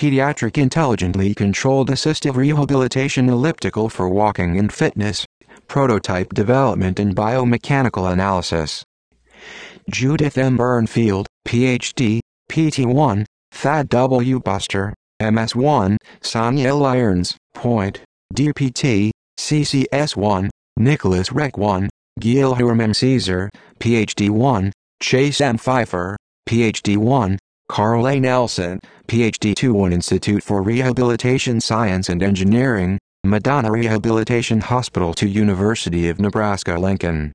Pediatric Intelligently Controlled Assistive Rehabilitation Elliptical for Walking and Fitness, Prototype Development and Biomechanical Analysis. Judith M. Burnfield, Ph.D., PT1, Thad W. Buster, MS1, Sonia L. Irons, Point, DPT, CCS1, Nicholas Rec 1, Guilherme M. Caesar, Ph.D. 1, Chase M. Pfeiffer, Ph.D. 1, Carl A. Nelson, Ph.D. 2 Institute for Rehabilitation Science and Engineering, Madonna Rehabilitation Hospital to University of Nebraska-Lincoln.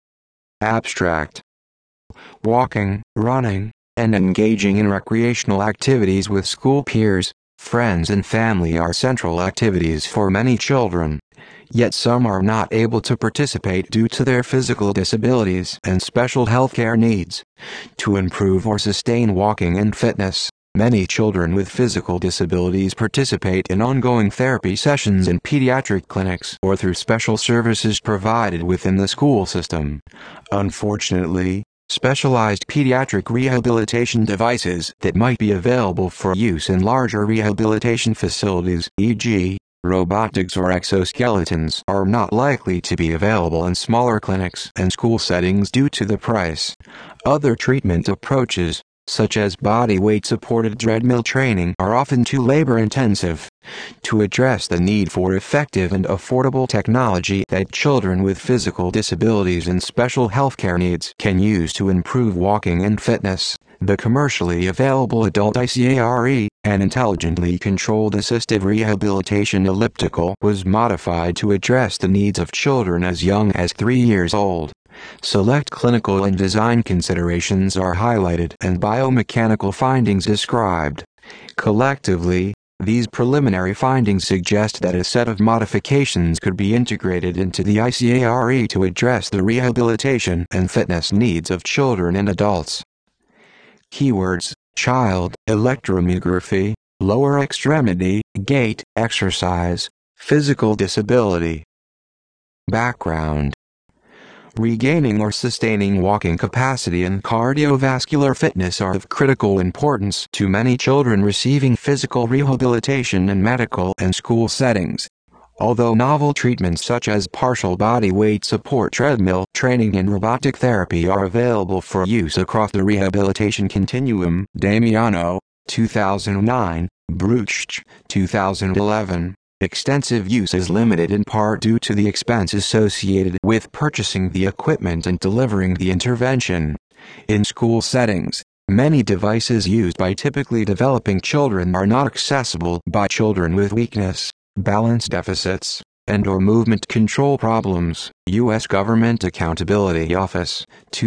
Abstract. Walking, running, and engaging in recreational activities with school peers, friends and family are central activities for many children. Yet some are not able to participate due to their physical disabilities and special healthcare needs. To improve or sustain walking and fitness, many children with physical disabilities participate in ongoing therapy sessions in pediatric clinics or through special services provided within the school system. Unfortunately, specialized pediatric rehabilitation devices that might be available for use in larger rehabilitation facilities, e.g., robotics or exoskeletons, are not likely to be available in smaller clinics and school settings due to the price. Other treatment approaches, such as body weight supported treadmill training, are often too labor-intensive. To address the need for effective and affordable technology that children with physical disabilities and special healthcare needs can use to improve walking and fitness, the commercially available adult ICARE, an intelligently controlled assistive rehabilitation elliptical, was modified to address the needs of children as young as 3 years old. Select clinical and design considerations are highlighted and biomechanical findings described. Collectively, these preliminary findings suggest that a set of modifications could be integrated into the ICARE to address the rehabilitation and fitness needs of children and adults. Keywords: child, electromyography, lower extremity, gait, exercise, physical disability. Background: regaining or sustaining walking capacity and cardiovascular fitness are of critical importance to many children receiving physical rehabilitation in medical and school settings. Although novel treatments such as partial body weight support treadmill training and robotic therapy are available for use across the rehabilitation continuum, Damiano, 2009, Bruch, 2011, extensive use is limited in part due to the expense associated with purchasing the equipment and delivering the intervention. In school settings, many devices used by typically developing children are not accessible by children with weakness, balance deficits, and/or movement control problems. U.S. Government Accountability Office,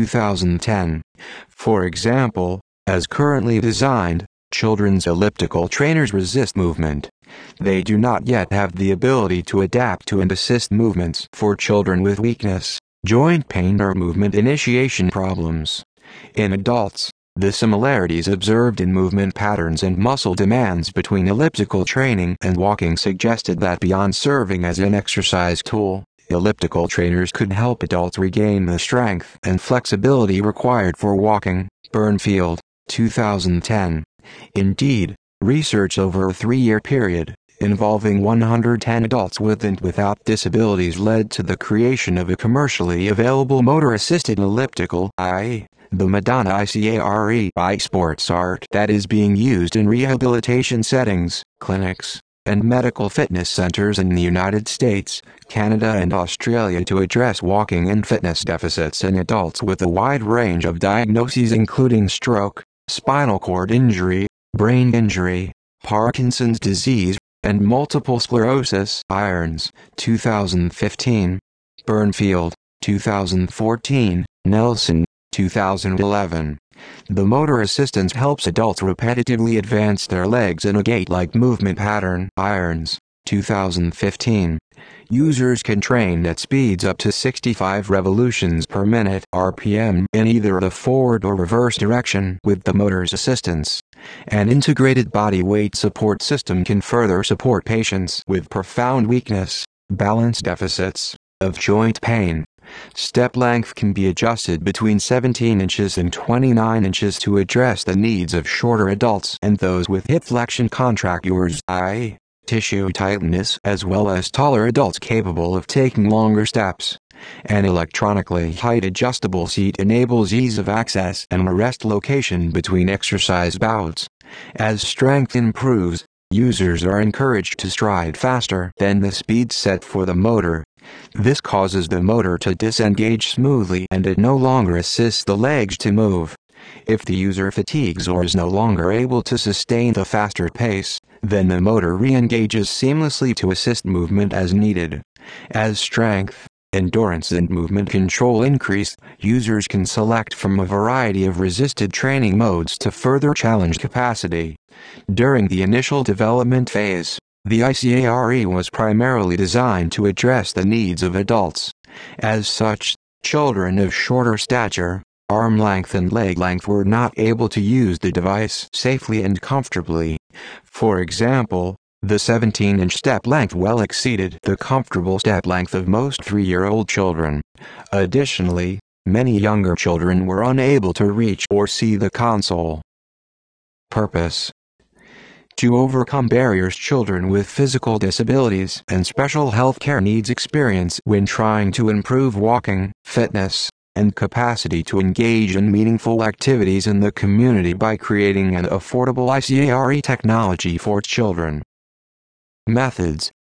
2010. For example, as currently designed, children's elliptical trainers resist movement. They do not yet have the ability to adapt to and assist movements for children with weakness, joint pain or movement initiation problems. In adults, the similarities observed in movement patterns and muscle demands between elliptical training and walking suggested that beyond serving as an exercise tool, elliptical trainers could help adults regain the strength and flexibility required for walking. Burnfield, 2010. Indeed, research over a 3-year period, involving 110 adults with and without disabilities led to the creation of a commercially available motor-assisted elliptical, i.e., the Madonna ICARE iSports Art, that is being used in rehabilitation settings, clinics, and medical fitness centers in the United States, Canada and Australia to address walking and fitness deficits in adults with a wide range of diagnoses including stroke, spinal cord injury, brain injury, Parkinson's disease, and multiple sclerosis. Irons, 2015. Burnfield, 2014. Nelson, 2011. The motor assistance helps adults repetitively advance their legs in a gait-like movement pattern. Irons, 2015. Users can train at speeds up to 65 revolutions per minute (RPM) in either the forward or reverse direction with the motor's assistance. An integrated body weight support system can further support patients with profound weakness, balance deficits, of joint pain, Step length can be adjusted between 17 inches and 29 inches to address the needs of shorter adults and those with hip flexion contractures, i.e., tissue tightness, as well as taller adults capable of taking longer steps. An electronically height-adjustable seat enables ease of access and rest location between exercise bouts. As strength improves, users are encouraged to stride faster than the speed set for the motor. This causes the motor to disengage smoothly and it no longer assists the legs to move. If the user fatigues or is no longer able to sustain the faster pace, then the motor re-engages seamlessly to assist movement as needed. As strength, endurance and movement control increase, users can select from a variety of resisted training modes to further challenge capacity. During the initial development phase, the ICARE was primarily designed to address the needs of adults. As such, children of shorter stature, arm length and leg length were not able to use the device safely and comfortably. For example, the 17-inch step length well exceeded the comfortable step length of most 3-year-old children. Additionally, many younger children were unable to reach or see the console. Purpose: to overcome barriers children with physical disabilities and special healthcare needs experience when trying to improve walking, fitness, and capacity to engage in meaningful activities in the community by creating an affordable ICARE technology for children. Methods: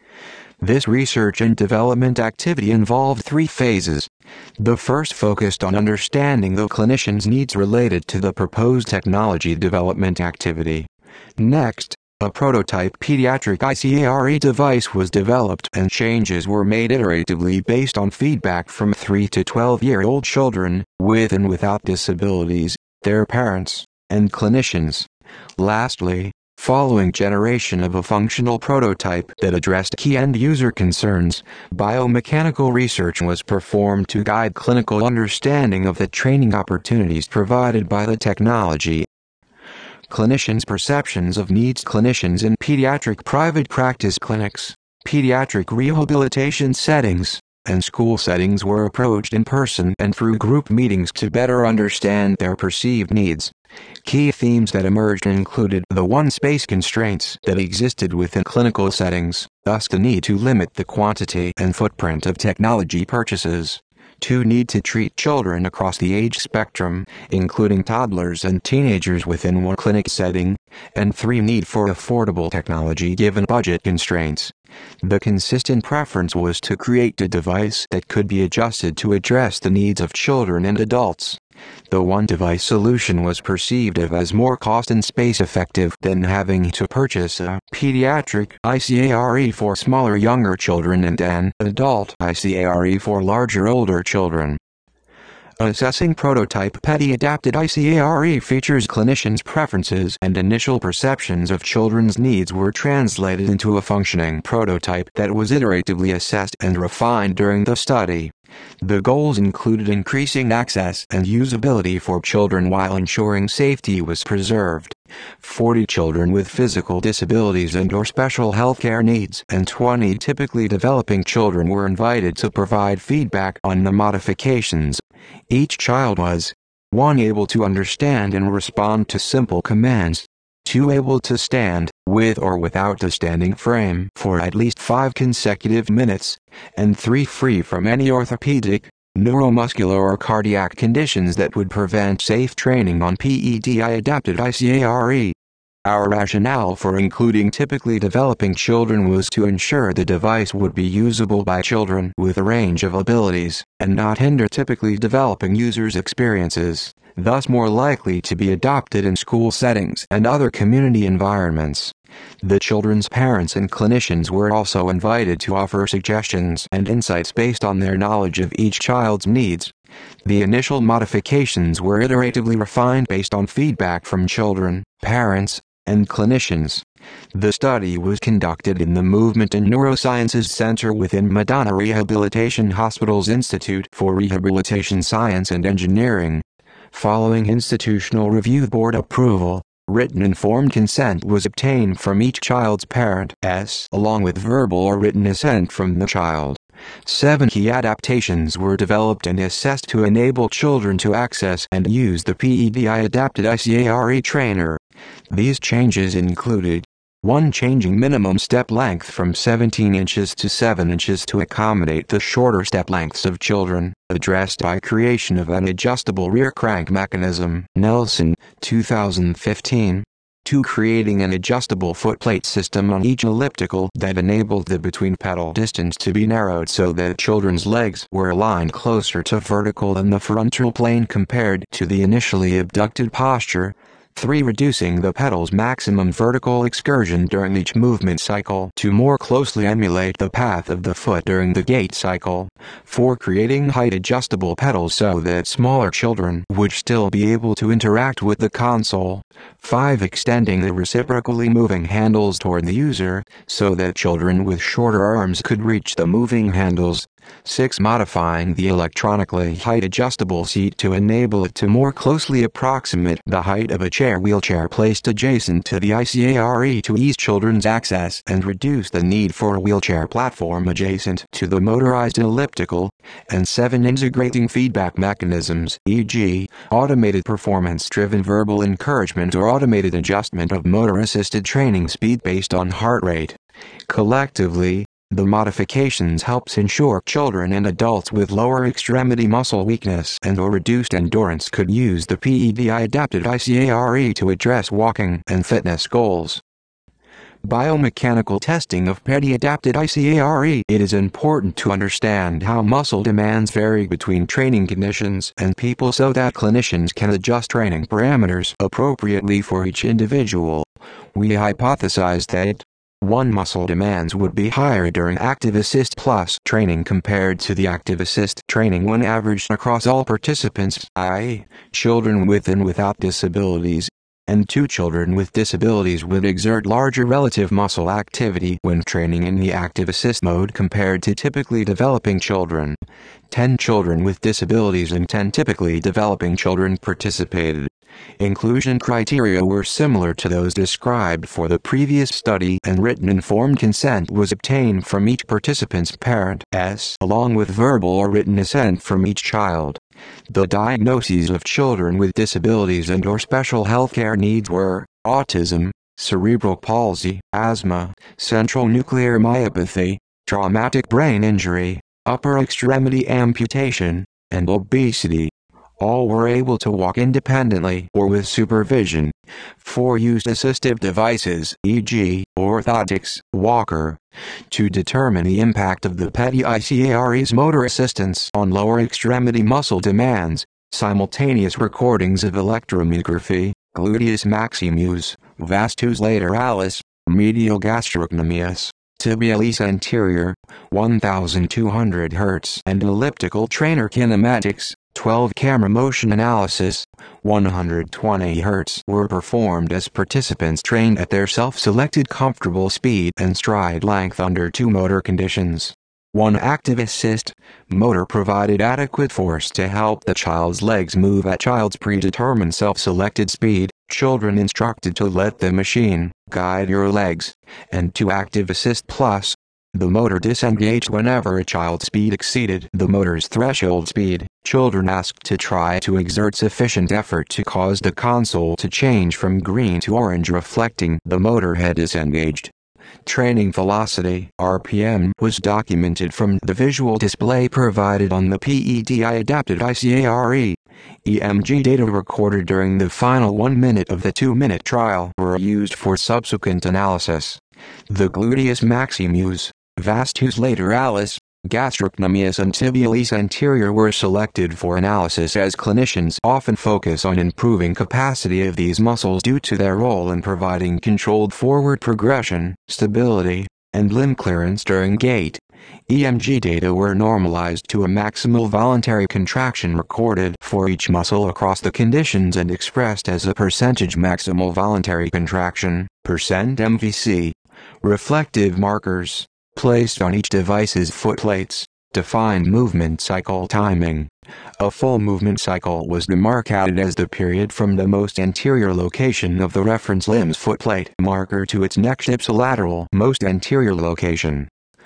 this research and development activity involved 3 phases. The first focused on understanding the clinician's needs related to the proposed technology development activity. Next, a prototype pediatric ICARE device was developed and changes were made iteratively based on feedback from 3 to 12-year-old children, with and without disabilities, their parents, and clinicians. Lastly, following generation of a functional prototype that addressed key end-user concerns, biomechanical research was performed to guide clinical understanding of the training opportunities provided by the technology. Clinicians' perceptions of needs. Clinicians in pediatric private practice clinics, pediatric rehabilitation settings, and school settings were approached in person and through group meetings to better understand their perceived needs. Key themes that emerged included the one-space constraints that existed within clinical settings, thus the need to limit the quantity and footprint of technology purchases. 2. Need to treat children across the age spectrum, including toddlers and teenagers within one clinic setting. And 3. Need for affordable technology given budget constraints. The consistent preference was to create a device that could be adjusted to address the needs of children and adults. The one-device solution was perceived as more cost and space-effective than having to purchase a pediatric ICARE for smaller younger children and an adult ICARE for larger older children. Assessing prototype PEDI-adapted ICARE features. Clinicians' preferences and initial perceptions of children's needs were translated into a functioning prototype that was iteratively assessed and refined during the study. The goals included increasing access and usability for children while ensuring safety was preserved. 40 children with physical disabilities and/or special healthcare needs and 20 typically developing children were invited to provide feedback on the modifications. Each child was 1. Able to understand and respond to simple commands, 2. Able to stand, with or without a standing frame, for at least 5 consecutive minutes, and 3. Free from any orthopedic, neuromuscular or cardiac conditions that would prevent safe training on PEDI-adapted ICARE. Our rationale for including typically developing children was to ensure the device would be usable by children with a range of abilities, and not hinder typically developing users' experiences, thus more likely to be adopted in school settings and other community environments. The children's parents and clinicians were also invited to offer suggestions and insights based on their knowledge of each child's needs. The initial modifications were iteratively refined based on feedback from children, parents, and clinicians. The study was conducted in the Movement and Neurosciences Center within Madonna Rehabilitation Hospital's Institute for Rehabilitation Science and Engineering. Following institutional review board approval, written informed consent was obtained from each child's parent, along with verbal or written assent from the child. 7 key adaptations were developed and assessed to enable children to access and use the PEDI-adapted ICARE trainer. These changes included 1. Changing minimum step length from 17 inches to 7 inches to accommodate the shorter step lengths of children, addressed by creation of an adjustable rear crank mechanism. Nelson, 2015. 2. Creating an adjustable footplate system on each elliptical that enabled the between-pedal distance to be narrowed so that children's legs were aligned closer to vertical than the frontal plane compared to the initially abducted posture. 3. Reducing the pedal's maximum vertical excursion during each movement cycle to more closely emulate the path of the foot during the gait cycle. 4. Creating height-adjustable pedals so that smaller children would still be able to interact with the console. 5. Extending the reciprocally moving handles toward the user, so that children with shorter arms could reach the moving handles. 6. Modifying the electronically height-adjustable seat to enable it to more closely approximate the height of a wheelchair placed adjacent to the ICARE to ease children's access and reduce the need for a wheelchair platform adjacent to the motorized elliptical. And 7. Integrating feedback mechanisms, e.g., automated performance-driven verbal encouragement or automated adjustment of motor-assisted training speed based on heart rate. Collectively, the modifications helps ensure children and adults with lower extremity muscle weakness and/or reduced endurance could use the PEDI-adapted ICARE to address walking and fitness goals. Biomechanical testing of PEDI-adapted ICARE. It is important to understand how muscle demands vary between training conditions and people so that clinicians can adjust training parameters appropriately for each individual. We hypothesized that 1. Muscle demands would be higher during Active Assist Plus training compared to the Active Assist training when averaged across all participants, i.e., children with and without disabilities. And 2. Children with disabilities would exert larger relative muscle activity when training in the Active Assist mode compared to typically developing children. 10 children with disabilities and 10 typically developing children participated. Inclusion criteria were similar to those described for the previous study, and written informed consent was obtained from each participant's parent, along with verbal or written assent from each child. The diagnoses of children with disabilities and/or special healthcare needs were autism, cerebral palsy, asthma, central nuclear myopathy, traumatic brain injury, upper extremity amputation, and obesity. All were able to walk independently or with supervision. 4. Used assistive devices, e.g., orthotics, walker, to determine the impact of the PEDI-ICARE's motor assistance on lower extremity muscle demands. Simultaneous recordings of electromyography, gluteus maximus, vastus lateralis, medial gastrocnemius, tibialis anterior, 1200 Hz, and elliptical trainer kinematics, 12 camera motion analysis, 120 Hz were performed as participants trained at their self-selected comfortable speed and stride length under 2 motor conditions. 1. Active assist. Motor provided adequate force to help the child's legs move at child's predetermined self-selected speed, children instructed to let the machine guide your legs. And 2. Active assist plus. The motor disengaged whenever a child's speed exceeded the motor's threshold speed. Children asked to try to exert sufficient effort to cause the console to change from green to orange, reflecting the motor had disengaged. Training velocity (RPM) was documented from the visual display provided on the PEDI-adapted ICARE. EMG data recorded during the final 1 minute of the 2-minute trial were used for subsequent analysis. The gluteus maximus, vastus lateralis, gastrocnemius and tibialis anterior were selected for analysis, as clinicians often focus on improving capacity of these muscles due to their role in providing controlled forward progression, stability, and limb clearance during gait. EMG data were normalized to a maximal voluntary contraction recorded for each muscle across the conditions and expressed as a percentage maximal voluntary contraction, %MVC. Reflective markers placed on each device's footplates defined movement cycle timing. A full movement cycle was demarcated as the period from the most anterior location of the reference limb's footplate marker to its next ipsilateral most anterior location.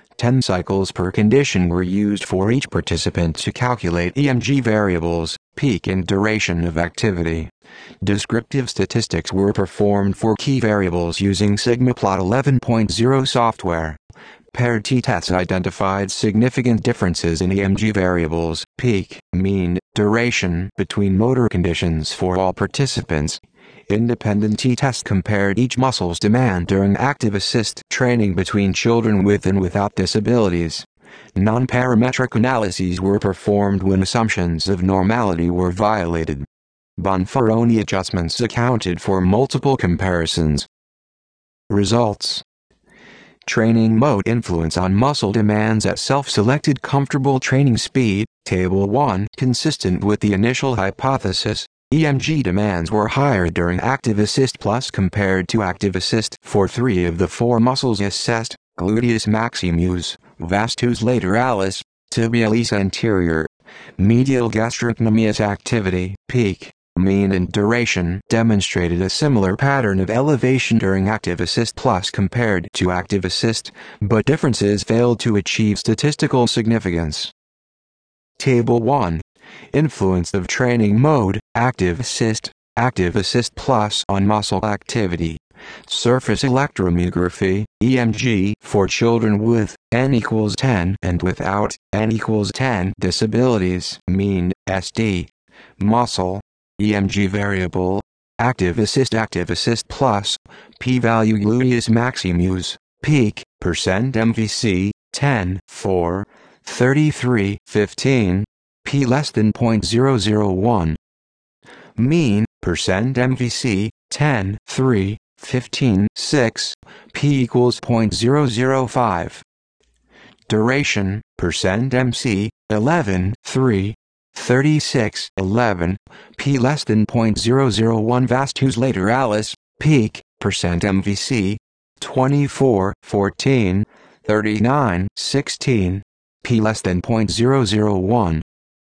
10 cycles per condition were used for each participant to calculate EMG variables, peak and duration of activity. Descriptive statistics were performed for key variables using SigmaPlot 11.0 software. Paired t-tests identified significant differences in EMG variables, peak, mean, duration between motor conditions for all participants. Independent t-tests compared each muscle's demand during active assist training between children with and without disabilities. Non-parametric analyses were performed when assumptions of normality were violated. Bonferroni adjustments accounted for multiple comparisons. Results: training mode influence on muscle demands at self-selected comfortable training speed. Table 1. Consistent with the initial hypothesis, EMG demands were higher during active assist plus compared to active assist for 3 of the 4 muscles assessed: gluteus maximus, vastus lateralis, tibialis anterior. Medial gastrocnemius activity, peak, mean and duration demonstrated a similar pattern of elevation during active assist plus compared to active assist, but differences failed to achieve statistical significance. Table 1. Influence of training mode, active assist plus on muscle activity. Surface electromyography, EMG, for children with N equals 10 and without N equals 10 disabilities, mean, SD. Muscle EMG variable, active assist plus, p-value gluteus maximus, peak, percent MVC, 10, 4, 33, 15, p less than 0.001. Mean, percent MVC, 10, 3, 15, 6, p equals 0.005. Duration, percent MC, 11, 3, 36, 11, p less than 0.001. Vastus lateralis, peak, percent MVC, 24, 14, 39, 16, p less than 0.001.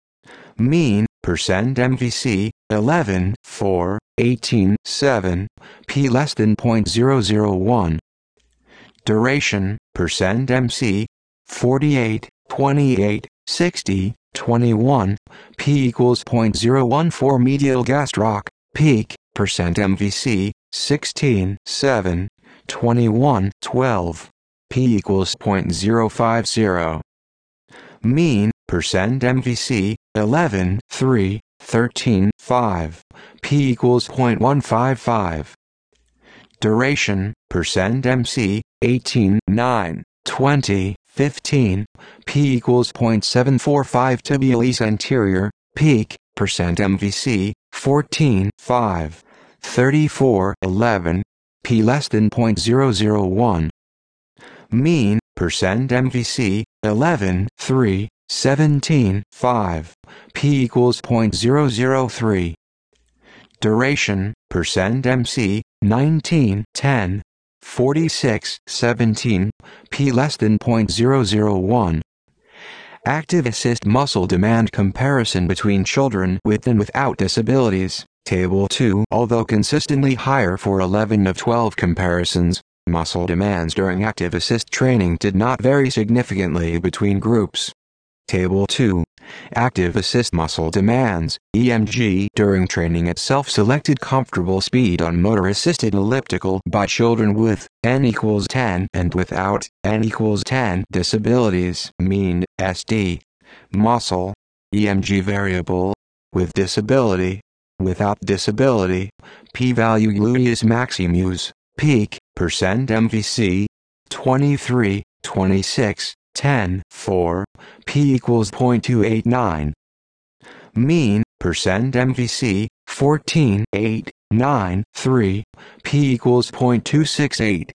Mean, percent MVC, 11, 4, 18, 7, p less than 0.001. Duration, percent MC, 48, 28, 60, 21, p equals 0.014. Medial gastroc, peak, percent MVC, 16, 7, 21, 12, p equals 0.050. Mean, percent MVC, 11, 3, 13, 5, p equals 0.155. Duration, percent MC, 18, 9, 20, 15, p equals 0.745. Tibialis anterior, peak, percent MVC, 14, 5, 34, 11, p less than 0.001. Mean, percent MVC, 11, 3, 17, 5, p equals 0.003. Duration, percent MC, 19, 10, 46, 17, p less than 0.001. Active assist muscle demand comparison between children with and without disabilities. Table 2. Although consistently higher for 11 of 12 comparisons, muscle demands during active assist training did not vary significantly between groups. Table 2. Active assist muscle demands, EMG, during training at self-selected comfortable speed on motor-assisted elliptical by children with N equals 10 and without N equals 10 disabilities, mean, SD. Muscle, EMG variable, with disability, without disability, p-value gluteus maximus, peak, percent MVC, 23, 26, 10, 4, p equals 0.289. Mean, percent MVC, 14, 8, 9, 3, p equals 0.268.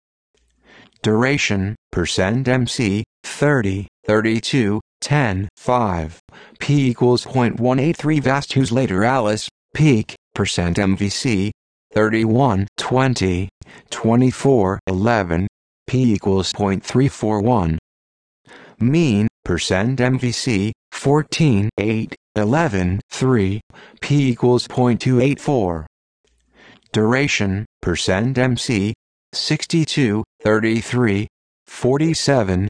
Duration, percent MC, 30, 32, 10, 5, p equals 0.183. Vastus lateralis, peak, percent MVC, 31, 20, 24, 11, p equals 0.341. Mean, percent MVC, 14, 8, 11, 3, p equals 0.284. Duration, percent MC, 62, 33, 47,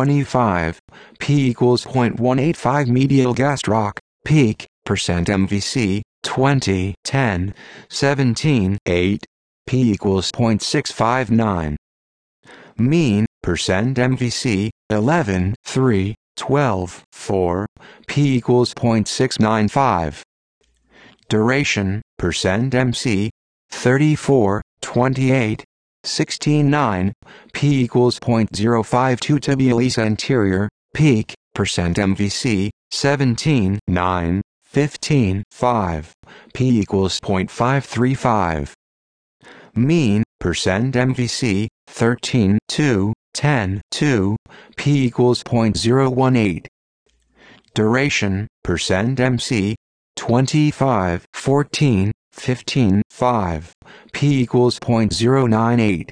25, P equals 0.185 medial gastroc, peak, percent MVC, 20, 10, 17, 8, P equals 0.659. Mean, percent MVC, 11, 3, 12, 4, P equals 0.695. Duration, percent MC, 34, 28, 16, 9, P equals 0.052 tibialis anterior, peak, percent MVC, 17, 9, 15, 5, P equals 0.535. Mean, percent MVC, 13, 2, 10, 2, P equals 0.018. Duration, percent MC, 25, 14, 15, 5, P equals 0.098.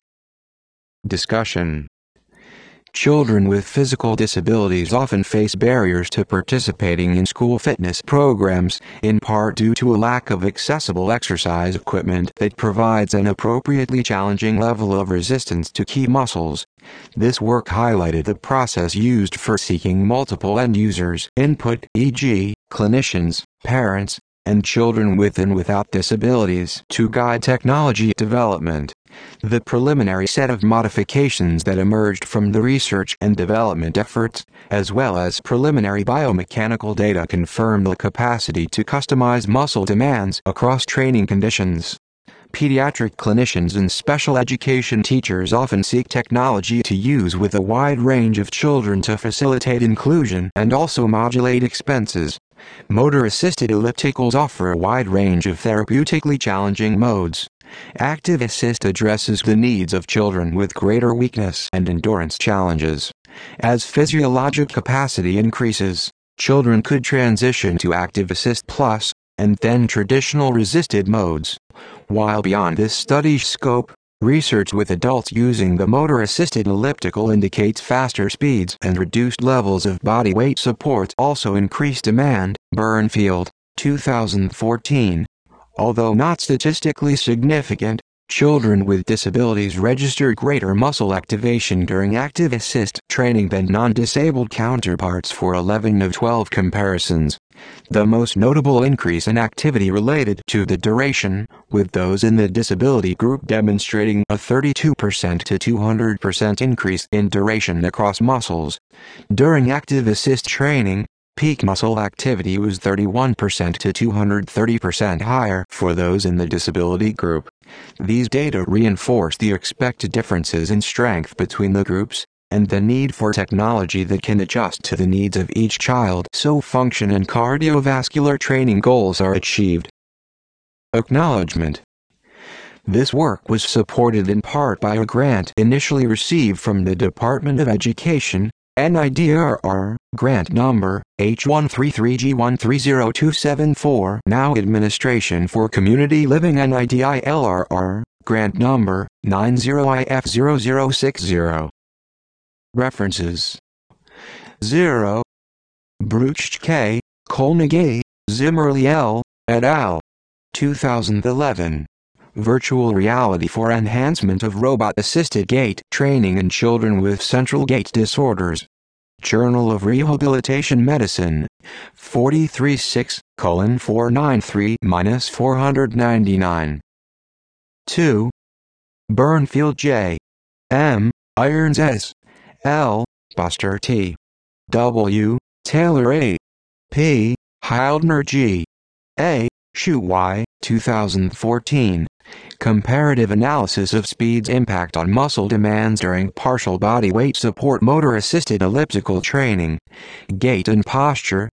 Discussion. Children with physical disabilities often face barriers to participating in school fitness programs, in part due to a lack of accessible exercise equipment that provides an appropriately challenging level of resistance to key muscles. This work highlighted the process used for seeking multiple end users' input, e.g., clinicians, parents, and children with and without disabilities, to guide technology development. The preliminary set of modifications that emerged from the research and development efforts, as well as preliminary biomechanical data, confirm the capacity to customize muscle demands across training conditions. Pediatric clinicians and special education teachers often seek technology to use with a wide range of children to facilitate inclusion and also modulate expenses. Motor-assisted ellipticals offer a wide range of therapeutically challenging modes. Active Assist addresses the needs of children with greater weakness and endurance challenges. As physiologic capacity increases, children could transition to Active Assist Plus, and then traditional resisted modes. While beyond this study's scope, research with adults using the motor-assisted elliptical indicates faster speeds and reduced levels of body weight support also increase demand. Burnfield, 2014. Although not statistically significant, children with disabilities register greater muscle activation during Active Assist training than non-disabled counterparts for 11 of 12 comparisons. The most notable increase in activity related to the duration, with those in the disability group demonstrating a 32% to 200% increase in duration across muscles. During Active Assist training, peak muscle activity was 31% to 230% higher for those in the disability group. These data reinforce the expected differences in strength between the groups, and the need for technology that can adjust to the needs of each child so function and cardiovascular training goals are achieved. Acknowledgement. This work was supported in part by a grant initially received from the Department of Education, NIDRR, grant number H133G130274, now Administration for Community Living, NIDILRR, grant number 90IF0060. References. 0. Bruch K., Kolnagay, Zimmerli L., et al. 2011. Virtual Reality for Enhancement of Robot-Assisted Gait Training in Children with Central Gait Disorders. Journal of Rehabilitation Medicine. 436:493-499. 2. Burnfield J. M., Irons S. L., Buster T. W., Taylor A. P., Hildner G. A., Shu Y. 2014. Comparative Analysis of Speed's Impact on Muscle Demands During Partial Body Weight Support Motor-Assisted Elliptical Training. Gait and Posture,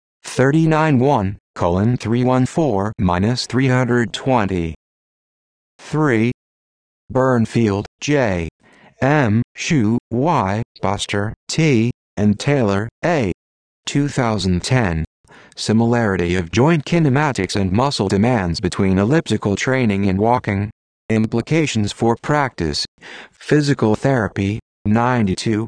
39-1:314-320. 3. Burnfield, J. M., Shu Y., Buster T., and Taylor A. 2010. Similarity of joint kinematics and muscle demands between elliptical training and walking. Implications for practice. Physical Therapy, 92,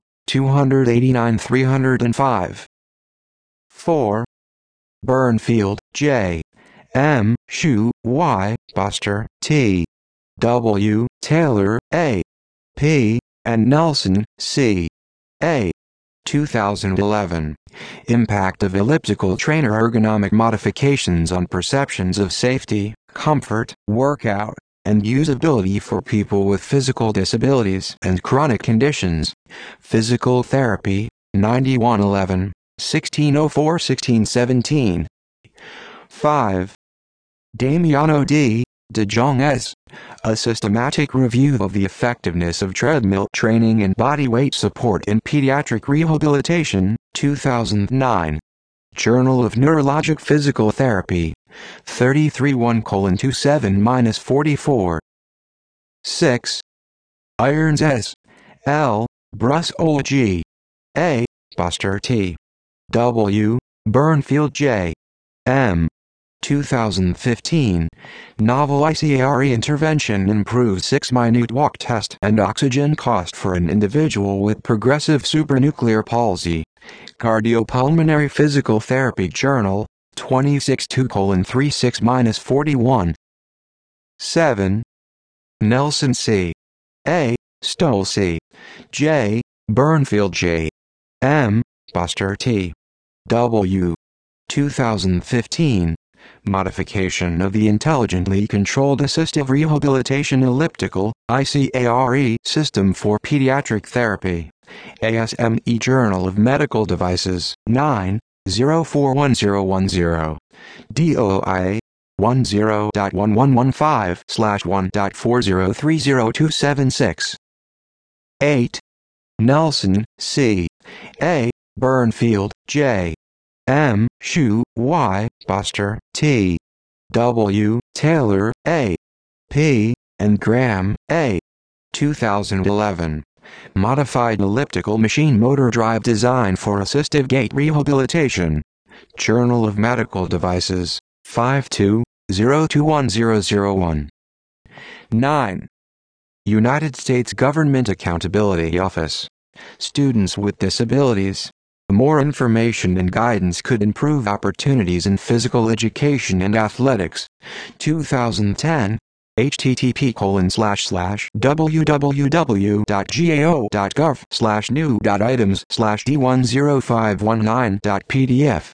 289-305. 4. Burnfield, J. M., Shu Y., Buster T. W., Taylor A. P., and Nelson C. A. 2011. Impact of elliptical trainer ergonomic modifications on perceptions of safety, comfort, workout, and usability for people with physical disabilities and chronic conditions. Physical Therapy, 9111, 1604-1617. 5. Damiano D. De Jong S. A Systematic Review of the Effectiveness of Treadmill Training and Bodyweight Support in Pediatric Rehabilitation, 2009. Journal of Neurologic Physical Therapy, 331:27-44. 6. Irons S. L. Brussola G. A. Buster T. W. Burnfield J. M. 2015. Novel ICARE intervention improves 6-minute walk test and oxygen cost for an individual with progressive supranuclear palsy. Cardiopulmonary Physical Therapy Journal, 2062:36-41. 7. Nelson C. A. Stoll C. J. Burnfield J. M. Buster T. W. 2015. Modification of the Intelligently Controlled Assistive Rehabilitation Elliptical (ICARE) System for Pediatric Therapy. ASME Journal of Medical Devices, 9/041010. DOI 10.1115/1.4030276. 8. Nelson, C. A. Burnfield, J. M. Shu, Y. Buster, T. W. Taylor, A. P. and Graham, A. 2011. Modified Elliptical Machine Motor Drive Design for Assistive Gait Rehabilitation. Journal of Medical Devices, 52-021001. 9. United States Government Accountability Office. Students with disabilities. More information and guidance could improve opportunities in physical education and athletics. 2010. http://www.gao.gov/new.items/d10519.pdf